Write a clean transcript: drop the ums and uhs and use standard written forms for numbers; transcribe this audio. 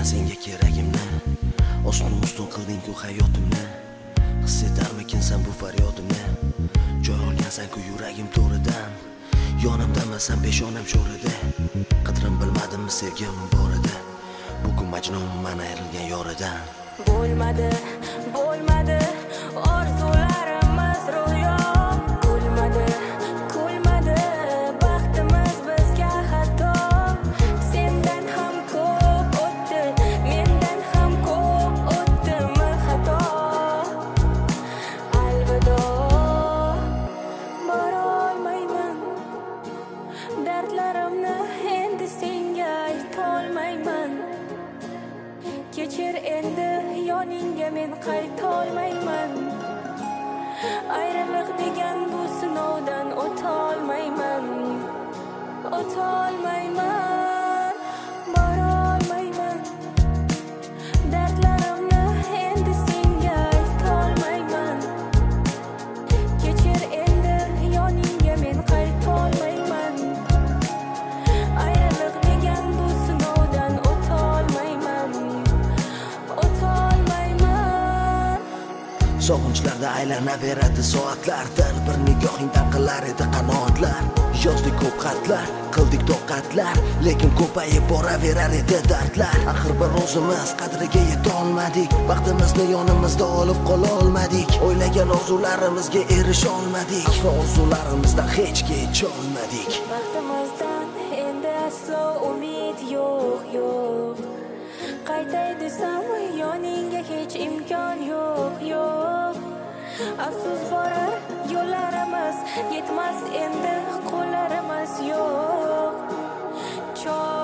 ekan senga keragimni, ostun qilding-ku hayotimni. His etarmikinsan bu faryodimni? Joy olgansan-ku yuragim to'ridan. Yonimdamasan peshonam sho'rida. Qadrim bilmadimmi sevgim bor edi. Bugun majnunman ayrilgan yoridan. Bo'lmadi orzularimiz ro'yo. Kulmadi baxtimiz bizga xato. Sendan ham ko'p o'tdi, mendan ham ko'p o'tdimi xato. Alvido, borolmayman, dardlarimni endi senga aytolmayman. Kechir endi yoningga men qaytolmayman. Ayriliq degan bu sinovdan o'tolmayman. Borolmayman, dardlarimni endi senga aytolmayman. Kechir endi yoningga men qaytolmayman. Ayriliq degan bu sinovdan o'tolmayman. Sog'inchlarda aylanaveradi soatlardir, bir nigohingdan qilar edi qanotlar. Yozdik ko'p xatlar, qildik toqatlar, lekin ko'payib boraverar edi dardlar. Axir bir o'zimiz qadriga yetolmadik, vaqtimizni yonimizda olib qola olmadik. O'ylagan orzularimizga erisha olmadik, aslo orzularimizdan hech kecha olmadik. Vaqtimizdan endi aslo umid yo'q. Qaytay desam yoningga hech imkon yo'q. Afsus borar yo'llarimiz, yetmas endi qo'llarimiz yo'q.